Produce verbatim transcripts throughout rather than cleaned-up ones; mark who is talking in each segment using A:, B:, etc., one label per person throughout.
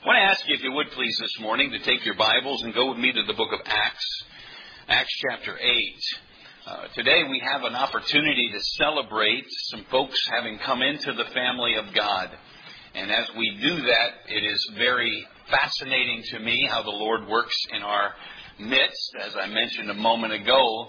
A: I want to ask you, if you would please, this morning to take your Bibles and go with me to the book of Acts, Acts chapter eight. Uh, today we have an opportunity to celebrate some folks having come into the family of God. And as we do that, it is very fascinating to me how the Lord works in our midst. As I mentioned a moment ago,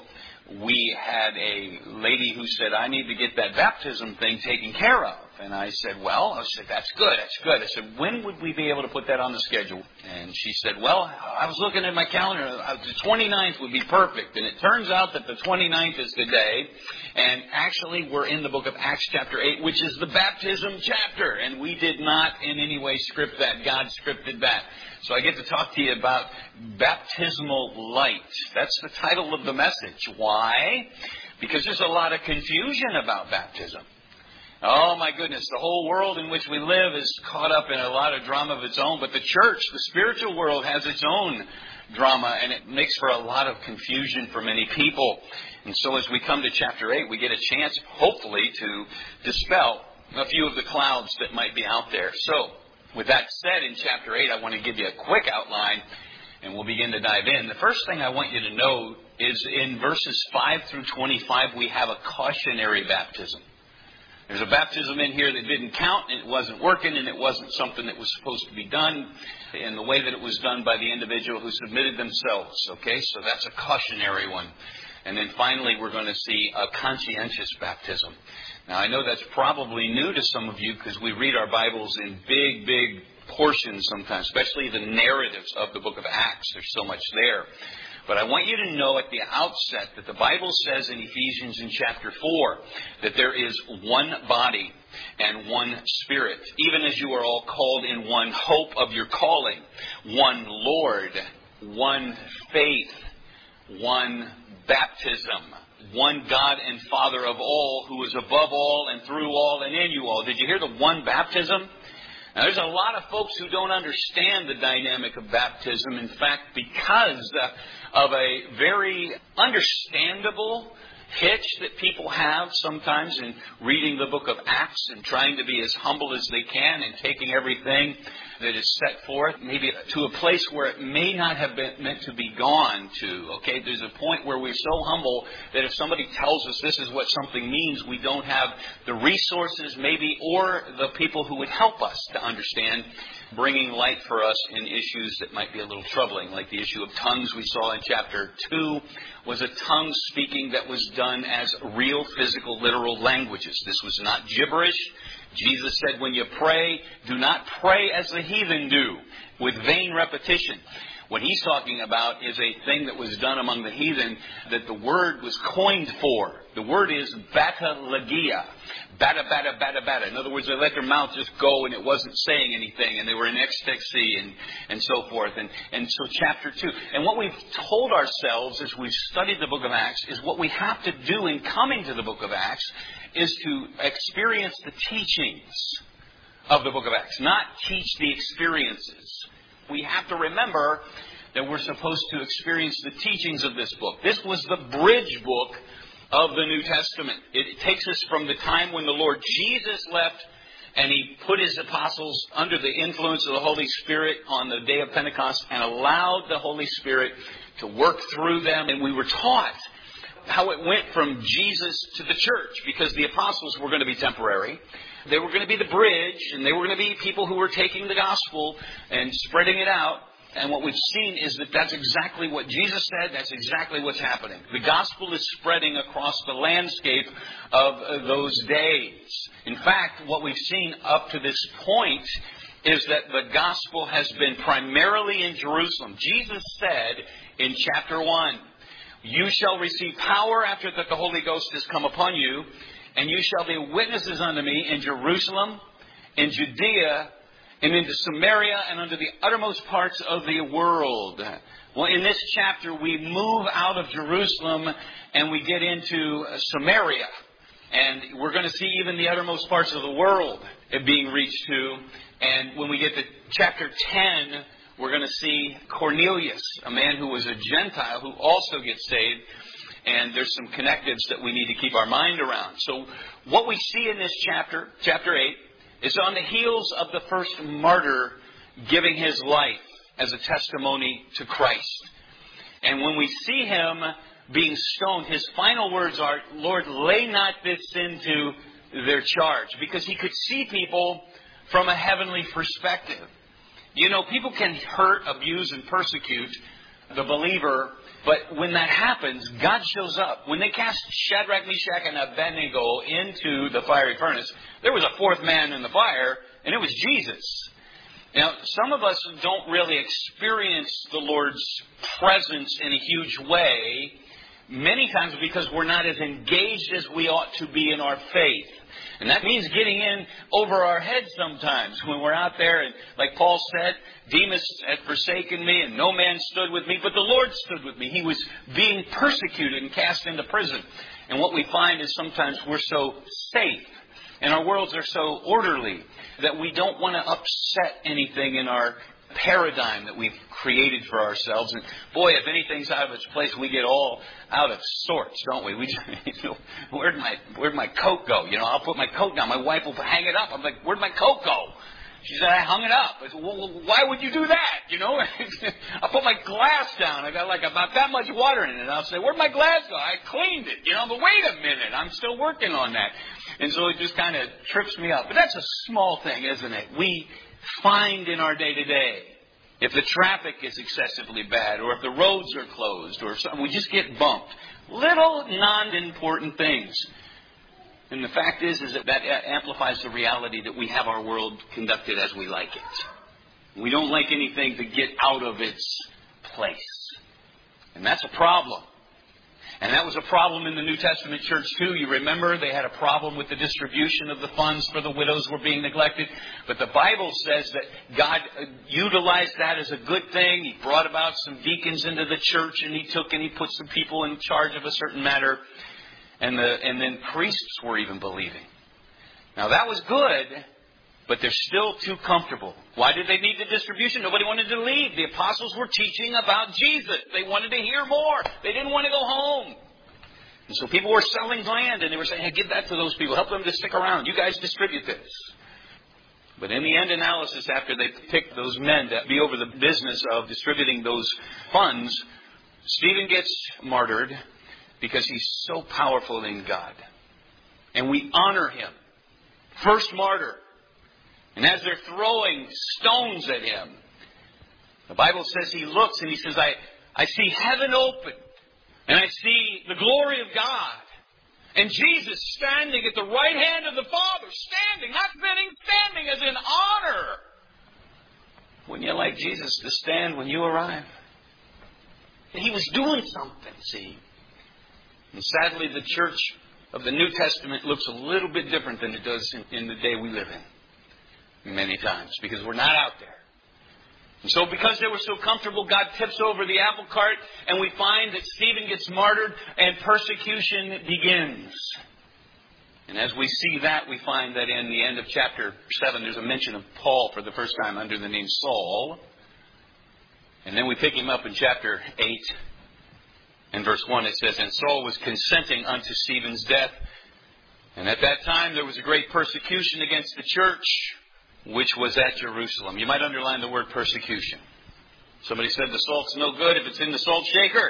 A: we had a lady who said, I need to get that baptism thing taken care of. And I said, well, I said, that's good, that's good. I said, when would we be able to put that on the schedule? And she said, well, I was looking at my calendar. The twenty-ninth would be perfect. And it turns out that the twenty-ninth is the day. And actually, we're in the book of Acts chapter eight, which is the baptism chapter. And we did not in any way script that. God scripted that. So I get to talk to you about baptismal light. That's the title of the message. Why? Because there's a lot of confusion about baptism. Oh, my goodness, the whole world in which we live is caught up in a lot of drama of its own. But the church, the spiritual world, has its own drama, and it makes for a lot of confusion for many people. And so as we come to chapter eight, we get a chance, hopefully, to dispel a few of the clouds that might be out there. So, with that said, in chapter eight, I want to give you a quick outline, and we'll begin to dive in. The first thing I want you to know is in verses five through twenty-five, we have a cautionary baptism. There's a baptism in here that didn't count, and it wasn't working, and it wasn't something that was supposed to be done in the way that it was done by the individual who submitted themselves. Okay, so that's a cautionary one. And then finally, we're going to see a conscientious baptism. Now, I know that's probably new to some of you because we read our Bibles in big, big portions sometimes, especially the narratives of the book of Acts. There's so much there. But I want you to know at the outset that the Bible says in Ephesians in chapter four that there is one body and one Spirit, even as you are all called in one hope of your calling, one Lord, one faith, one baptism, one God and Father of all, who is above all and through all and in you all. Did you hear the one baptism? Now, there's a lot of folks who don't understand the dynamic of baptism. In fact, because of a very understandable hitch that people have sometimes in reading the book of Acts and trying to be as humble as they can and taking everything that is set forth maybe to a place where it may not have been meant to be gone to. Okay, there's a point where we're so humble that if somebody tells us this is what something means, we don't have the resources maybe or the people who would help us to understand, bringing light for us in issues that might be a little troubling, like the issue of tongues we saw in chapter two was a tongue speaking that was done as real physical literal languages. This was not gibberish. Jesus said, when you pray, do not pray as the heathen do, with vain repetition. What he's talking about is a thing that was done among the heathen that the word was coined for. The word is batalegia. Bata, bata, bata, bata. In other words, they let their mouth just go and it wasn't saying anything and they were in ecstasy and, and so forth. And, and so chapter two. And what we've told ourselves as we've studied the book of Acts is what we have to do in coming to the book of Acts is to experience the teachings of the book of Acts, not teach the experiences. We have to remember that we're supposed to experience the teachings of this book. This was the bridge book of the New Testament. It takes us from the time when the Lord Jesus left and He put His apostles under the influence of the Holy Spirit on the day of Pentecost and allowed the Holy Spirit to work through them. And we were taught how it went from Jesus to the church, because the apostles were going to be temporary. They were going to be the bridge, and they were going to be people who were taking the gospel and spreading it out. And what we've seen is that that's exactly what Jesus said. That's exactly what's happening. The gospel is spreading across the landscape of those days. In fact, what we've seen up to this point is that the gospel has been primarily in Jerusalem. Jesus said in chapter one, you shall receive power after that the Holy Ghost has come upon you, and you shall be witnesses unto me in Jerusalem, in Judea, and into Samaria, and unto the uttermost parts of the world. Well, in this chapter, we move out of Jerusalem and we get into Samaria. And we're going to see even the uttermost parts of the world being reached to. And when we get to chapter ten, we're going to see Cornelius, a man who was a Gentile who also gets saved. And there's some connectives that we need to keep our mind around. So what we see in this chapter, chapter eight, is on the heels of the first martyr giving his life as a testimony to Christ. And when we see him being stoned, his final words are, Lord, lay not this sin to their charge. Because he could see people from a heavenly perspective. You know, people can hurt, abuse, and persecute the believer, but when that happens, God shows up. When they cast Shadrach, Meshach, and Abednego into the fiery furnace, there was a fourth man in the fire, and it was Jesus. Now, some of us don't really experience the Lord's presence in a huge way, many times because we're not as engaged as we ought to be in our faith. And that means getting in over our heads sometimes when we're out there. And like Paul said, Demas had forsaken me and no man stood with me, but the Lord stood with me. He was being persecuted and cast into prison. And what we find is sometimes we're so safe and our worlds are so orderly that we don't want to upset anything in our paradigm that we've created for ourselves. And boy, if anything's out of its place, we get all out of sorts, don't we? We just, you know, where'd my where'd my coat go? You know, I'll put my coat down. My wife will hang it up. I'm like, where'd my coat go? She said, I hung it up. I said, well, why would you do that? You know, I'll put my glass down. I got like about that much water in it. And I'll say, where'd my glass go? I cleaned it. You know, but wait a minute. I'm still working on that. And so it just kind of trips me up. But that's a small thing, isn't it? We find in our day-to-day, if the traffic is excessively bad, or if the roads are closed, or if something, we just get bumped. Little non-important things. And the fact is, is that that amplifies the reality that we have our world conducted as we like it. We don't like anything to get out of its place. And that's a problem. And that was a problem in the New Testament church too. You remember they had a problem with the distribution of the funds for the widows were being neglected. But the Bible says that God utilized that as a good thing. He brought about some deacons into the church, and he took and he put some people in charge of a certain matter. And the and then priests were even believing. Now that was good, but they're still too comfortable. Why did they need the distribution? Nobody wanted to leave. The apostles were teaching about Jesus. They wanted to hear more. They didn't want to go home. And so people were selling land, and they were saying, hey, give that to those people. Help them to stick around. You guys distribute this. But in the end analysis, after they picked those men to be over the business of distributing those funds, Stephen gets martyred because he's so powerful in God. And we honor him. First martyr. And as they're throwing stones at him, the Bible says he looks and he says, I, I see heaven open. And I see the glory of God. And Jesus standing at the right hand of the Father. Standing, not sitting, standing as in honor. Wouldn't you like Jesus to stand when you arrive? And he was doing something, see. And sadly, the church of the New Testament looks a little bit different than it does in, in the day we live in. Many times, because we're not out there. And so because they were so comfortable, God tips over the apple cart, and we find that Stephen gets martyred, and persecution begins. And as we see that, we find that in the end of chapter seven, there's a mention of Paul for the first time under the name Saul. And then we pick him up in chapter eight. In verse one, it says, and Saul was consenting unto Stephen's death. And at that time, there was a great persecution against the church, which was at Jerusalem. You might underline the word persecution. Somebody said the salt's no good if it's in the salt shaker.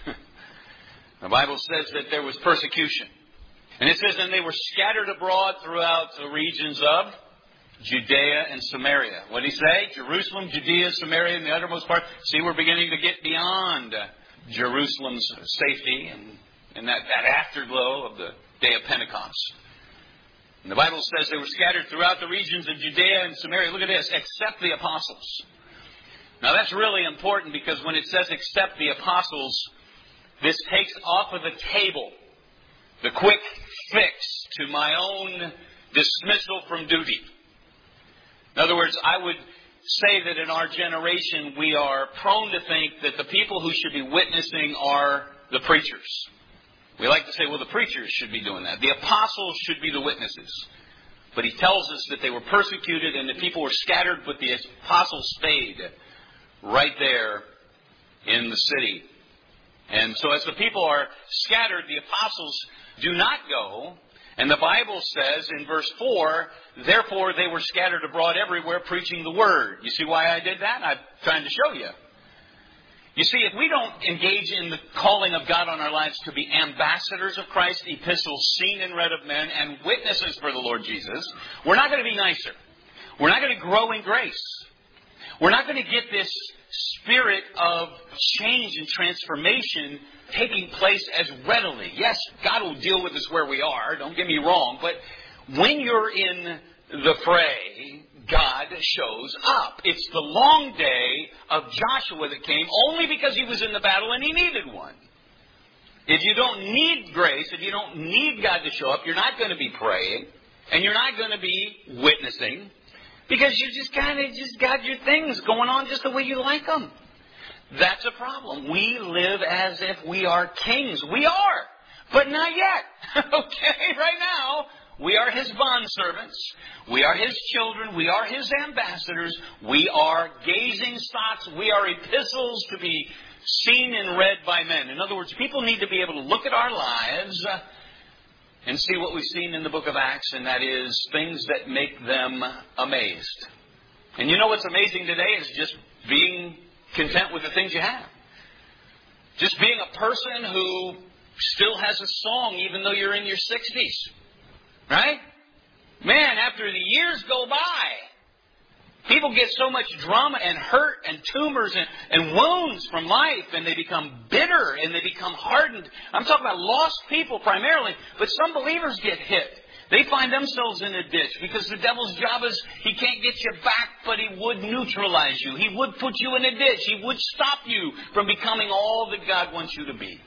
A: The Bible says that there was persecution. And it says, and they were scattered abroad throughout the regions of Judea and Samaria. What did he say? Jerusalem, Judea, Samaria, and the uttermost part. See, we're beginning to get beyond Jerusalem's safety and, and that, that afterglow of the day of Pentecost. And the Bible says they were scattered throughout the regions of Judea and Samaria. Look at this, except the apostles. Now that's really important because when it says except the apostles, this takes off of the table the quick fix to my own dismissal from duty. In other words, I would say that in our generation we are prone to think that the people who should be witnessing are the preachers. We like to say, well, the preachers should be doing that. The apostles should be the witnesses. But he tells us that they were persecuted and the people were scattered, but the apostles stayed right there in the city. And so as the people are scattered, the apostles do not go. And the Bible says in verse four, therefore they were scattered abroad everywhere preaching the word. You see why I did that? I'm trying to show you. You see, if we don't engage in the calling of God on our lives to be ambassadors of Christ, epistles seen and read of men, and witnesses for the Lord Jesus, we're not going to be nicer. We're not going to grow in grace. We're not going to get this spirit of change and transformation taking place as readily. Yes, God will deal with us where we are, don't get me wrong, but when you're in the fray, God shows up. It's the long day of Joshua that came only because he was in the battle and he needed one. If you don't need grace, if you don't need God to show up, you're not going to be praying and you're not going to be witnessing because you just kind of just got your things going on just the way you like them. That's a problem. We live as if we are kings. We are, but not yet. Okay, right now, we are His bondservants. We are His children. We are His ambassadors. We are gazing stocks. We are epistles to be seen and read by men. In other words, people need to be able to look at our lives and see what we've seen in the book of Acts, and that is things that make them amazed. And you know what's amazing today is just being content with the things you have. Just being a person who still has a song even though you're in your sixties. Right? Man, after the years go by, people get so much drama and hurt and tumors and, and wounds from life, and they become bitter and they become hardened. I'm talking about lost people primarily, but some believers get hit. They find themselves in a ditch because the devil's job is he can't get you back, but he would neutralize you. He would put you in a ditch. He would stop you from becoming all that God wants you to be.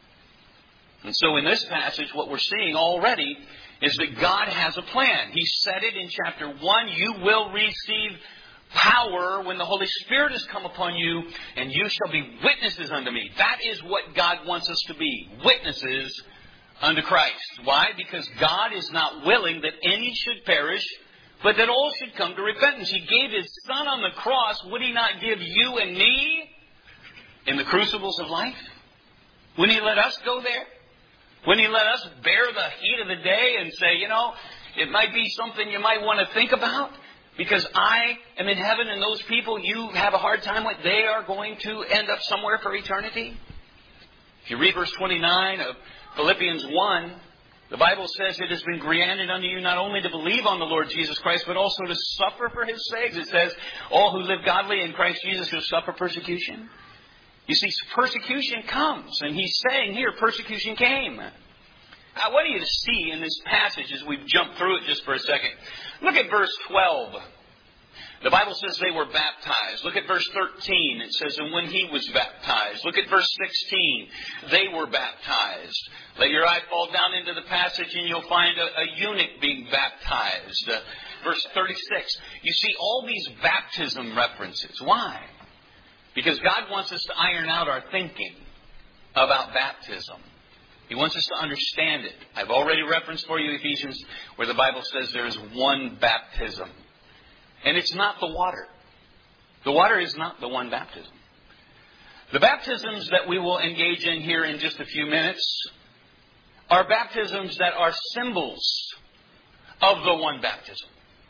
A: And so in this passage, what we're seeing already is that God has a plan. He said it in chapter one, you will receive power when the Holy Spirit has come upon you, and you shall be witnesses unto me. That is what God wants us to be, witnesses unto Christ. Why? Because God is not willing that any should perish, but that all should come to repentance. He gave His Son on the cross. Would He not give you and me in the crucibles of life? Wouldn't He let us go there? Wouldn't He let us bear the heat of the day and say, you know, it might be something you might want to think about? Because I am in heaven and those people you have a hard time with, they are going to end up somewhere for eternity. If you read verse twenty-nine of Philippians one, the Bible says it has been granted unto you not only to believe on the Lord Jesus Christ, but also to suffer for His sake. It says, all who live godly in Christ Jesus will suffer persecution. You see, persecution comes, and He's saying here, persecution came. I want you to see in this passage, as we jump through it just for a second, look at verse twelve. The Bible says they were baptized. Look at verse thirteen. It says, and when He was baptized. Look at verse sixteen. They were baptized. Let your eye fall down into the passage and you'll find a, a eunuch being baptized. Uh, verse thirty-six. You see all these baptism references. Why? Because God wants us to iron out our thinking about baptism. He wants us to understand it. I've already referenced for you Ephesians, where the Bible says there is one baptism. And it's not the water. The water is not the one baptism. The baptisms that we will engage in here in just a few minutes are baptisms that are symbols of the one baptism.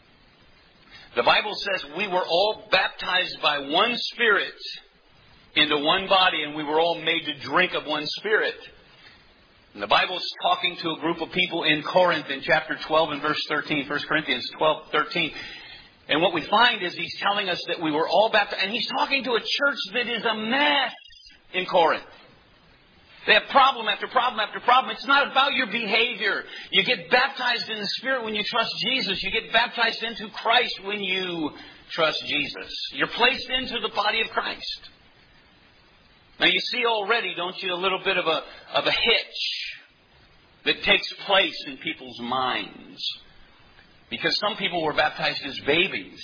A: The Bible says we were all baptized by one Spirit into one body, and we were all made to drink of one Spirit. And the Bible is talking to a group of people in Corinth in chapter twelve and verse thirteen, First Corinthians twelve, thirteen. And what we find is he's telling us that we were all baptized. And he's talking to a church that is a mess in Corinth. They have problem after problem after problem. It's not about your behavior. You get baptized in the Spirit when you trust Jesus. You get baptized into Christ when you trust Jesus. You're placed into the body of Christ. Now you see already, don't you, a little bit of a, of a hitch that takes place in people's minds. Because some people were baptized as babies.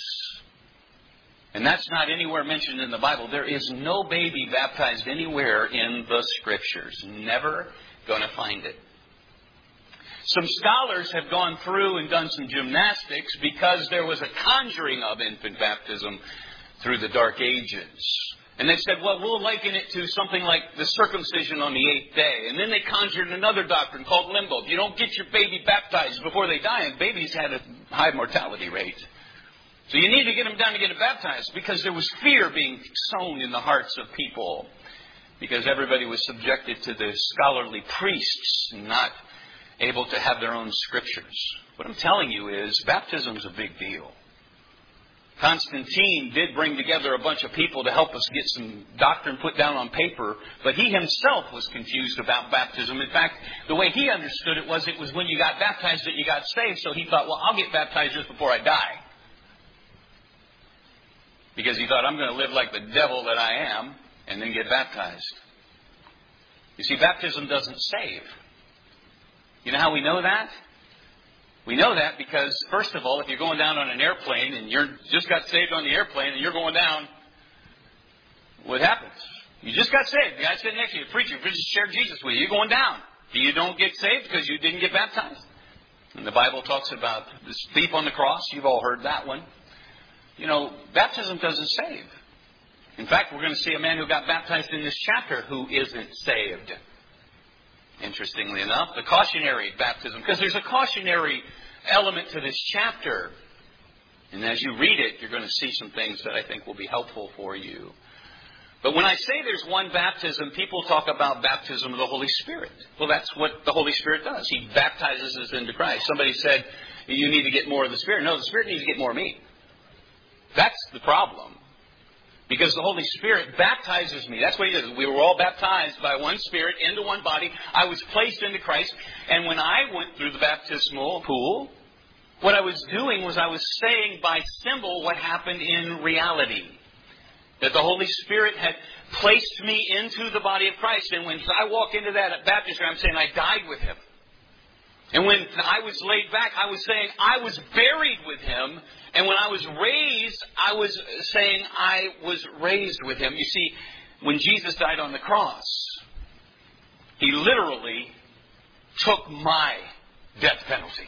A: And that's not anywhere mentioned in the Bible. There is no baby baptized anywhere in the Scriptures. Never going to find it. Some scholars have gone through and done some gymnastics because there was a conjuring of infant baptism through the Dark Ages. And they said, well, we'll liken it to something like the circumcision on the eighth day. And then they conjured another doctrine called limbo. If you don't get your baby baptized before they die, and babies had a high mortality rate. So you need to get them down to get it baptized, because there was fear being sown in the hearts of people. Because everybody was subjected to the scholarly priests and not able to have their own scriptures. What I'm telling you is, baptism's a big deal. Constantine did bring together a bunch of people to help us get some doctrine put down on paper, but he himself was confused about baptism. In fact, the way he understood it was it was when you got baptized that you got saved, so he thought, well, I'll get baptized just before I die. Because he thought, I'm going to live like the devil that I am, and then get baptized. You see, baptism doesn't save. You know how we know that? We know that because, first of all, if you're going down on an airplane and you just got saved on the airplane and you're going down, what happens? You just got saved. The guy sitting next to you, the preacher, just shared Jesus with you. You're going down. You don't get saved because you didn't get baptized. And the Bible talks about this thief on the cross. You've all heard that one. You know, baptism doesn't save. In fact, we're going to see a man who got baptized in this chapter who isn't saved. Interestingly enough, the cautionary baptism, because there's a cautionary element to this chapter. And as you read it, you're going to see some things that I think will be helpful for you. But when I say there's one baptism, people talk about baptism of the Holy Spirit. Well, that's what the Holy Spirit does. He baptizes us into Christ. Somebody said, you need to get more of the Spirit. No, the Spirit needs to get more of me. That's the problem. Because the Holy Spirit baptizes me. That's what He does. We were all baptized by one Spirit into one body. I was placed into Christ. And when I went through the baptismal pool, what I was doing was I was saying by symbol what happened in reality. That the Holy Spirit had placed me into the body of Christ. And when I walk into that baptistry, I'm saying I died with Him. And when I was laid back, I was saying I was buried with Him. And when I was raised, I was saying I was raised with Him. You see, when Jesus died on the cross, He literally took my death penalty.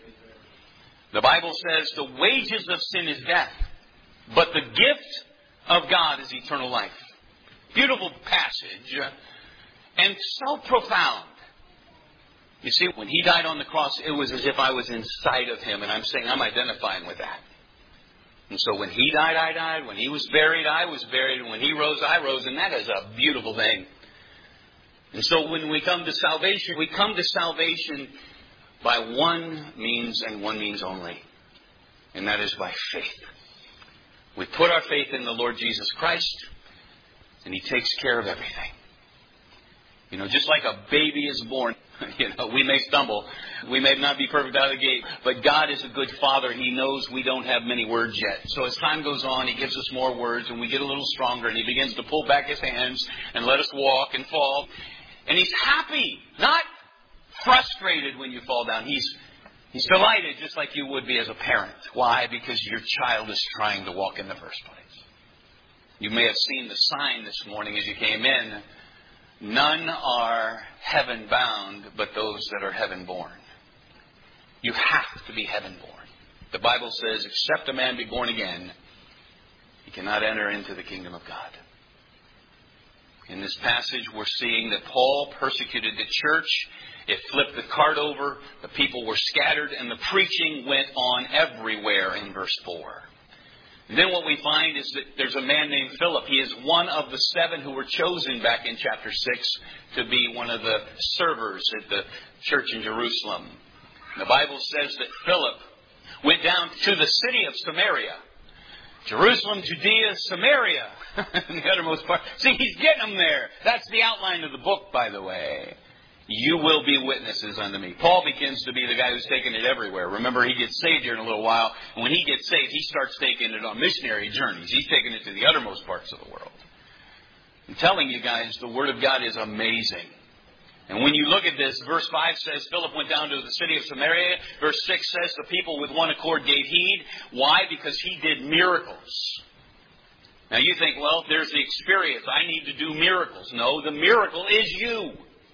A: The Bible says the wages of sin is death, but the gift of God is eternal life. Beautiful passage, and so profound. You see, when He died on the cross, it was as if I was inside of Him, and I'm saying I'm identifying with that. And so when He died, I died. When He was buried, I was buried. And when He rose, I rose. And that is a beautiful thing. And so when we come to salvation, we come to salvation by one means and one means only. And that is by faith. We put our faith in the Lord Jesus Christ, and He takes care of everything. You know, just like a baby is born, you know, we may stumble. We may not be perfect out of the gate. But God is a good Father. He knows we don't have many words yet. So as time goes on, He gives us more words, and we get a little stronger. And He begins to pull back His hands and let us walk and fall. And He's happy, not frustrated when you fall down. He's He's delighted, just like you would be as a parent. Why? Because your child is trying to walk in the first place. You may have seen the sign this morning as you came in. None are heaven-bound, but those that are heaven-born. You have to be heaven-born. The Bible says, except a man be born again, he cannot enter into the kingdom of God. In this passage, we're seeing that Paul persecuted the church. It flipped the cart over. The people were scattered, and the preaching went on everywhere in verse four. And then what we find is that there's a man named Philip. He is one of the seven who were chosen back in chapter six to be one of the servers at the church in Jerusalem. The Bible says that Philip went down to the city of Samaria. Jerusalem, Judea, Samaria. In the uttermost part. See, he's getting them there. That's the outline of the book, by the way. You will be witnesses unto me. Paul begins to be the guy who's taking it everywhere. Remember, he gets saved here in a little while. And when he gets saved, he starts taking it on missionary journeys. He's taking it to the uttermost parts of the world. I'm telling you guys, the Word of God is amazing. And when you look at this, verse five says, Philip went down to the city of Samaria. Verse six says, the people with one accord gave heed. Why? Because he did miracles. Now you think, well, there's the experience. I need to do miracles. No, the miracle is you.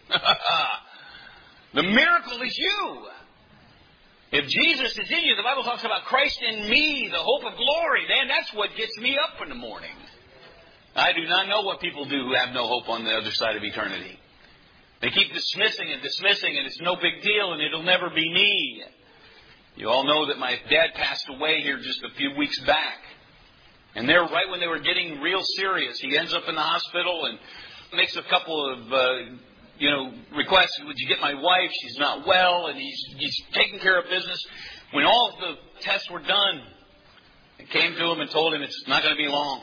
A: The miracle is you. If Jesus is in you, the Bible talks about Christ in me, the hope of glory. Then that's what gets me up in the morning. I do not know what people do who have no hope on the other side of eternity. They keep dismissing and dismissing, and it's no big deal, and it'll never be me. You all know that my dad passed away here just a few weeks back. And there, right when they were getting real serious, he ends up in the hospital and makes a couple of, uh, you know, requests. Would you get my wife? She's not well, and he's, he's taking care of business. When all the tests were done, they came to him and told him it's not going to be long.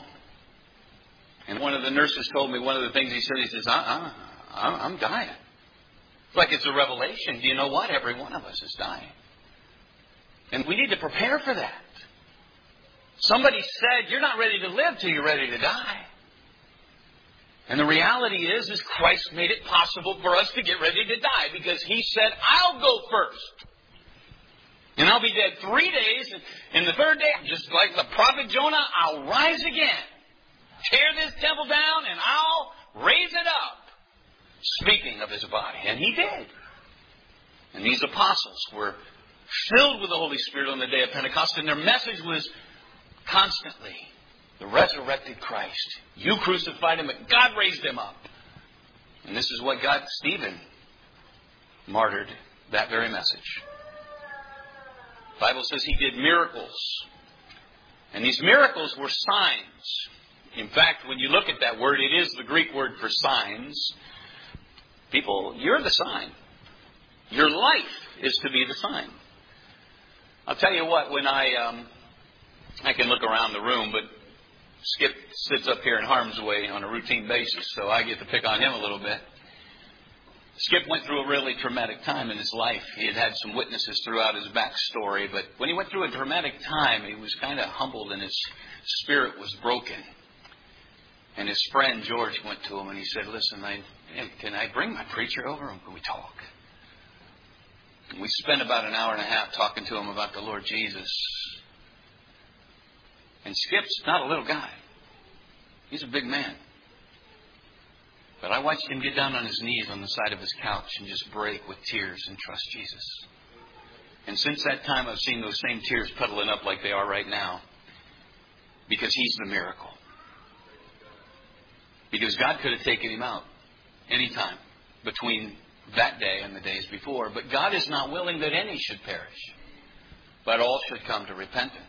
A: And one of the nurses told me one of the things he said, he says, I, I, I'm dying. It's like it's a revelation. Do you know what? Every one of us is dying. And we need to prepare for that. Somebody said, you're not ready to live till you're ready to die. And the reality is, is Christ made it possible for us to get ready to die because He said, I'll go first. And I'll be dead three days. And the third day, just like the prophet Jonah, I'll rise again. Tear this temple down and I'll raise it up. Speaking of His body. And He did. And these apostles were filled with the Holy Spirit on the day of Pentecost. And their message was constantly the resurrected Christ. You crucified Him, but God raised Him up. And this is what got Stephen martyred, that very message. The Bible says he did miracles. And these miracles were signs. In fact, when you look at that word, it is the Greek word for signs. People, you're the sign. Your life is to be the sign. I'll tell you what, when I, um, I can look around the room, but Skip sits up here in harm's way on a routine basis, so I get to pick on him a little bit. Skip went through a really traumatic time in his life. He had had some witnesses throughout his backstory, but when he went through a traumatic time, he was kind of humbled and his spirit was broken. And his friend George went to him and he said, listen, I, can I bring my preacher over and can we talk? And we spent about an hour and a half talking to him about the Lord Jesus. And Skip's not a little guy. He's a big man. But I watched him get down on his knees on the side of his couch and just break with tears and trust Jesus. And since that time, I've seen those same tears puddling up like they are right now. Because he's the miracle. Because God could have taken him out anytime between that day and the days before. But God is not willing that any should perish, but all should come to repentance.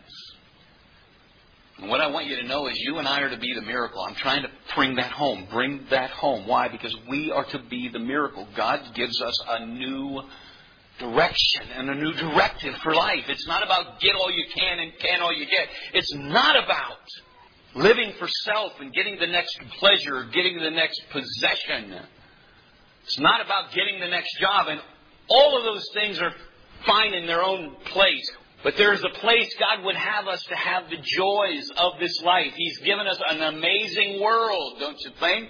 A: And what I want you to know is you and I are to be the miracle. I'm trying to bring that home. Bring that home. Why? Because we are to be the miracle. God gives us a new direction and a new directive for life. It's not about get all you can and can all you get. It's not about living for self and getting the next pleasure or getting the next possession. It's not about getting the next job. And all of those things are fine in their own place. But there's a place God would have us to have the joys of this life. He's given us an amazing world, don't you think?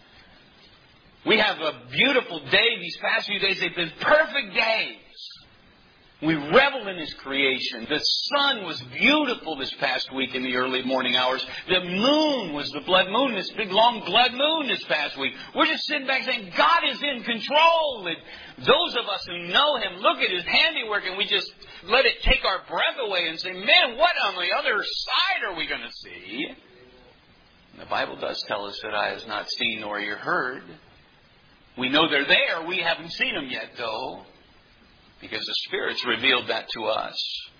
A: We have a beautiful day. These past few days, they've been perfect days. We revel in His creation. The sun was beautiful this past week in the early morning hours. The moon was the blood moon, this big long blood moon this past week. We're just sitting back saying, God is in control. And those of us who know Him look at His handiwork and we just let it take our breath away and say, man, what on the other side are we going to see? And the Bible does tell us that eye has not seen nor ear heard. We know they're there. We haven't seen them yet, though. Because the Spirit's revealed that to us.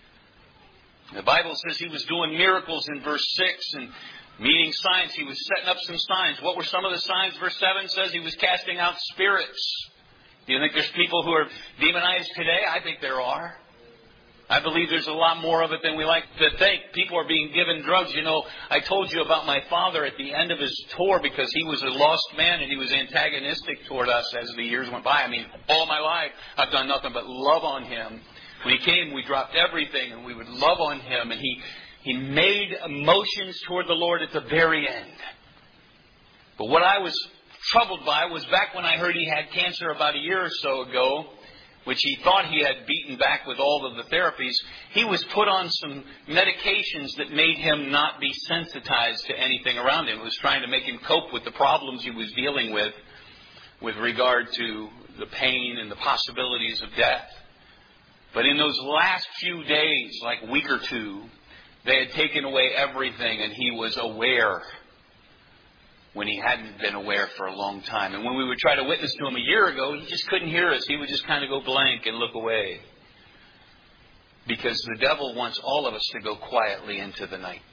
A: The Bible says He was doing miracles in verse six and meaning signs. He was setting up some signs. What were some of the signs? Verse seven says He was casting out spirits. Do you think there's people who are demonized today? I think there are. I believe there's a lot more of it than we like to think. People are being given drugs. You know, I told you about my father at the end of his tour because he was a lost man and he was antagonistic toward us as the years went by. I mean, all my life I've done nothing but love on him. When he came, we dropped everything and we would love on him. And he, he made emotions toward the Lord at the very end. But what I was troubled by was back when I heard he had cancer about a year or so ago, which he thought he had beaten back with all of the therapies, he was put on some medications that made him not be sensitized to anything around him. It was trying to make him cope with the problems he was dealing with, with regard to the pain and the possibilities of death. But in those last few days, like a week or two, they had taken away everything and he was aware. when he hadn't been aware for a long time. And when we would try to witness to him a year ago, he just couldn't hear us. He would just kind of go blank and look away. Because the devil wants all of us to go quietly into the night.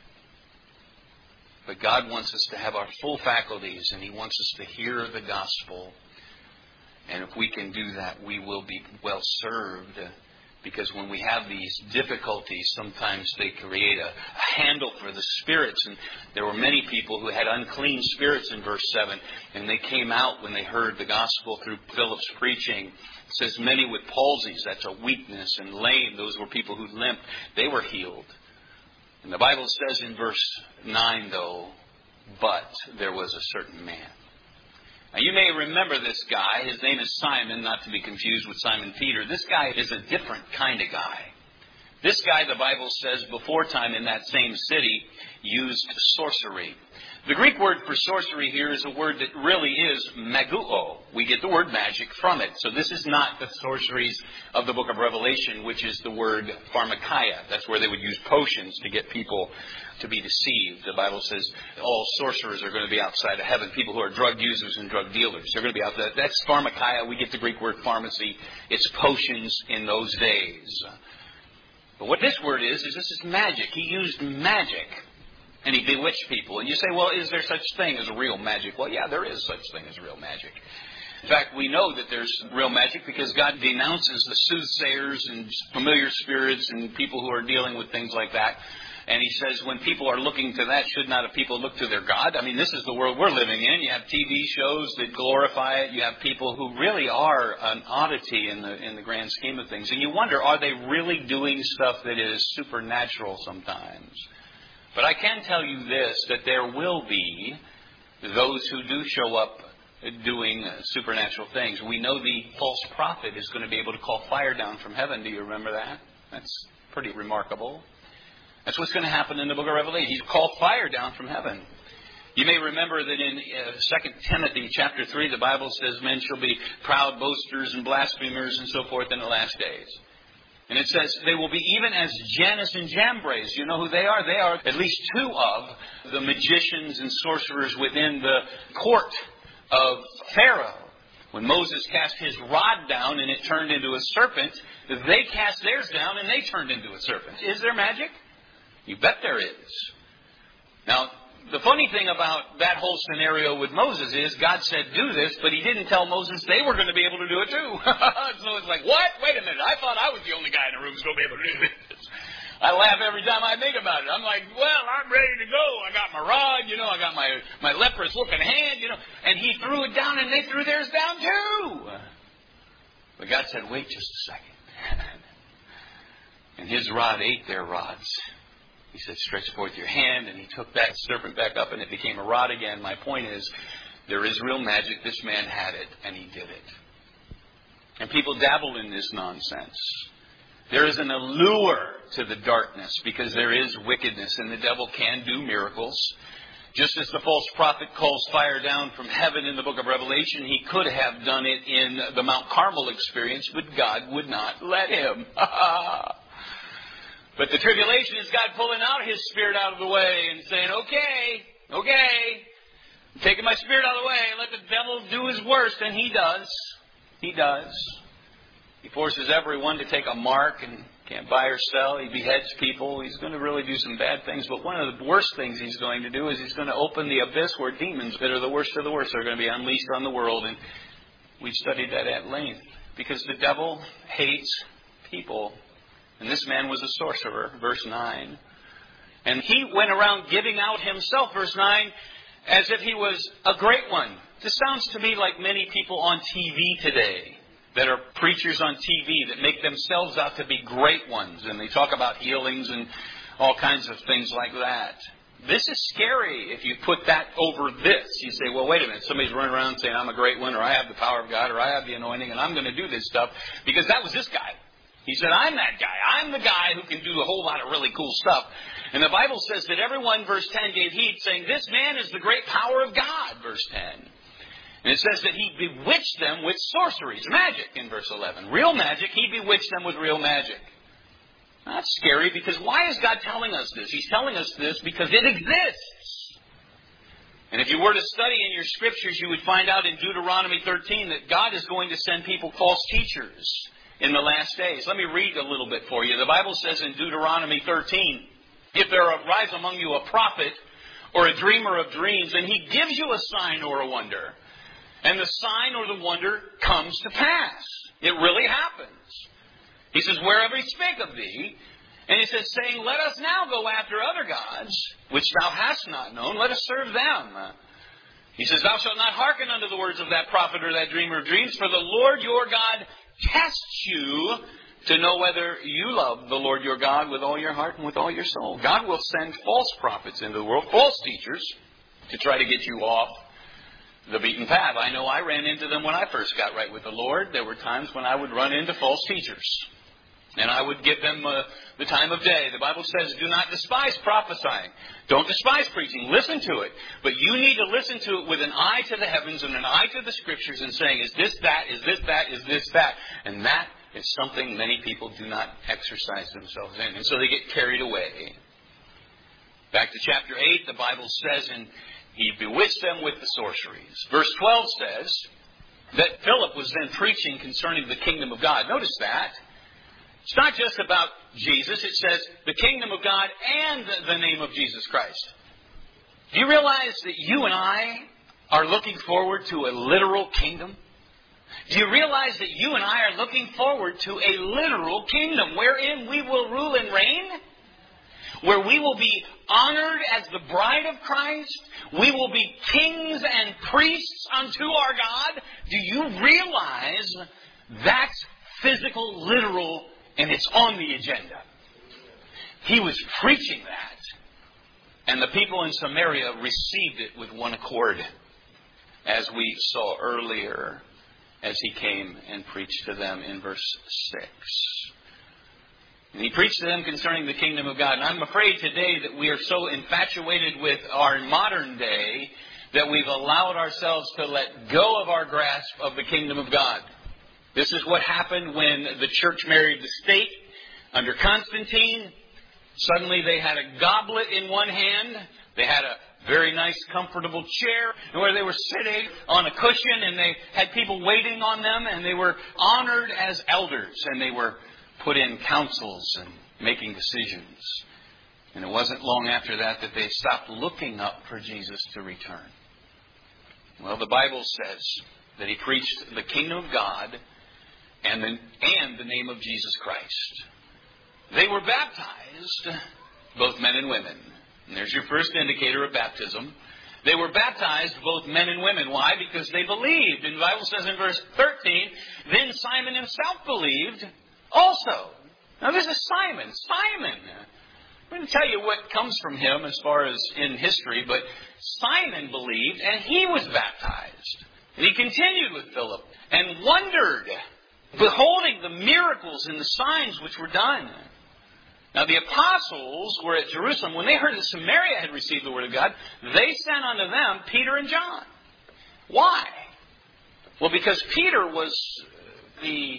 A: But God wants us to have our full faculties, and He wants us to hear the gospel. And if we can do that, we will be well served. Because when we have these difficulties, sometimes they create a, a handle for the spirits. And there were many people who had unclean spirits in verse seven. And they came out when they heard the gospel through Philip's preaching. It says many with palsies, that's a weakness, and lame, those were people who limped. They were healed. And the Bible says in verse nine, though, but there was a certain man. Now, you may remember this guy. His name is Simon, not to be confused with Simon Peter. This guy is a different kind of guy. This guy, the Bible says, before time in that same city, used sorcery. The Greek word for sorcery here is a word that really is maguo. We get the word magic from it. So this is not the sorceries of the book of Revelation, which is the word pharmakia. That's where they would use potions to get people to be deceived. The Bible says all sorcerers are going to be outside of heaven. People who are drug users and drug dealers, they're going to be out there. That's pharmakia. We get the Greek word pharmacy. It's potions in those days. But what this word is, is this is magic. He used magic. And he bewitched people. And you say, well, is there such thing as real magic? Well, yeah, there is such thing as real magic. In fact, we know that there's real magic because God denounces the soothsayers and familiar spirits and people who are dealing with things like that. And He says when people are looking to that, should not a people look to their God? I mean, this is the world we're living in. You have T V shows that glorify it. You have people who really are an oddity in the in the grand scheme of things. And you wonder, are they really doing stuff that is supernatural sometimes? But I can tell you this, that there will be those who do show up doing supernatural things. We know the false prophet is going to be able to call fire down from heaven. Do you remember that? That's pretty remarkable. That's what's going to happen in the book of Revelation. He's called fire down from heaven. You may remember that in uh, Second Timothy chapter three, the Bible says men shall be proud boasters and blasphemers and so forth in the last days. And it says they will be even as Jannes and Jambres. You know who they are? They are at least two of the magicians and sorcerers within the court of Pharaoh. When Moses cast his rod down and it turned into a serpent, they cast theirs down and they turned into a serpent. Is there magic? You bet there is. Now, the funny thing about that whole scenario with Moses is God said, do this, but He didn't tell Moses they were going to be able to do it too. So it's like, what? Wait a minute. I thought I was the only guy in the room who's going to be able to do this. I laugh every time I think about it. I'm like, well, I'm ready to go. I got my rod, you know, I got my, my leprous looking hand, you know, and He threw it down and they threw theirs down too. But God said, wait just a second. And His rod ate their rods. He said, stretch forth your hand, and He took that serpent back up, and it became a rod again. My point is, there is real magic. This man had it, and he did it. And people dabble in this nonsense. There is an allure to the darkness, because there is wickedness, and the devil can do miracles. Just as the false prophet calls fire down from heaven in the book of Revelation, he could have done it in the Mount Carmel experience, but God would not let him. But the tribulation is God pulling out His Spirit out of the way and saying, okay, okay, I'm taking my Spirit out of the way, let the devil do his worst, and he does. He does. He forces everyone to take a mark and can't buy or sell. He beheads people. He's going to really do some bad things. But one of the worst things he's going to do is he's going to open the abyss where demons that are the worst of the worst are going to be unleashed on the world. And we've studied that at length. Because the devil hates people. And this man was a sorcerer, verse nine. And he went around giving out himself, verse nine, as if he was a great one. This sounds to me like many people on T V today that are preachers on T V that make themselves out to be great ones. And they talk about healings and all kinds of things like that. This is scary if you put that over this. You say, well, wait a minute. Somebody's running around saying, I'm a great one, or I have the power of God, or I have the anointing, and I'm going to do this stuff because that was this guy. He said, I'm that guy. I'm the guy who can do a whole lot of really cool stuff. And the Bible says that everyone, verse ten, gave heed, saying, this man is the great power of God, verse ten. And it says that he bewitched them with sorceries, magic, in verse eleven. Real magic, he bewitched them with real magic. That's scary, because why is God telling us this? He's telling us this because it exists. And if you were to study in your scriptures, you would find out in Deuteronomy thirteen that God is going to send people false teachers in the last days. Let me read a little bit for you. The Bible says in Deuteronomy thirteen, if there arise among you a prophet or a dreamer of dreams, and he gives you a sign or a wonder, and the sign or the wonder comes to pass. It really happens. He says, wherever he spake of thee, and he says, saying, let us now go after other gods, which thou hast not known, let us serve them. He says, thou shalt not hearken unto the words of that prophet or that dreamer of dreams, for the Lord your God tests you to know whether you love the Lord your God with all your heart and with all your soul. God will send false prophets into the world, false teachers, to try to get you off the beaten path. I know I ran into them when I first got right with the Lord. There were times when I would run into false teachers. And I would give them uh, the time of day. The Bible says, do not despise prophesying. Don't despise preaching. Listen to it. But you need to listen to it with an eye to the heavens and an eye to the Scriptures and saying, is this that? Is this that? Is this that? And that is something many people do not exercise themselves in. And so they get carried away. Back to chapter eight, the Bible says, and he bewitched them with the sorceries. Verse twelve says that Philip was then preaching concerning the kingdom of God. Notice that. It's not just about Jesus. It says the kingdom of God and the name of Jesus Christ. Do you realize that you and I are looking forward to a literal kingdom? Do you realize that you and I are looking forward to a literal kingdom wherein we will rule and reign? Where we will be honored as the bride of Christ? We will be kings and priests unto our God? Do you realize that's physical, literal, and it's on the agenda? He was preaching that. And the people in Samaria received it with one accord, as we saw earlier, as he came and preached to them in verse six. And he preached to them concerning the kingdom of God. And I'm afraid today that we are so infatuated with our modern day that we've allowed ourselves to let go of our grasp of the kingdom of God. This is what happened when the church married the state under Constantine. Suddenly they had a goblet in one hand. They had a very nice, comfortable chair where they were sitting on a cushion, and they had people waiting on them, and they were honored as elders, and they were put in councils and making decisions. And it wasn't long after that that they stopped looking up for Jesus to return. Well, the Bible says that he preached the kingdom of God and the, and the name of Jesus Christ. They were baptized, both men and women. And there's your first indicator of baptism. They were baptized, both men and women. Why? Because they believed. And the Bible says in verse thirteen, then Simon himself believed also. Now this is Simon. Simon. I'm going to tell you what comes from him as far as in history, but Simon believed and he was baptized. And he continued with Philip and wondered, beholding the miracles and the signs which were done. Now the apostles were at Jerusalem. When they heard that Samaria had received the word of God, they sent unto them Peter and John. Why? Well, because Peter was the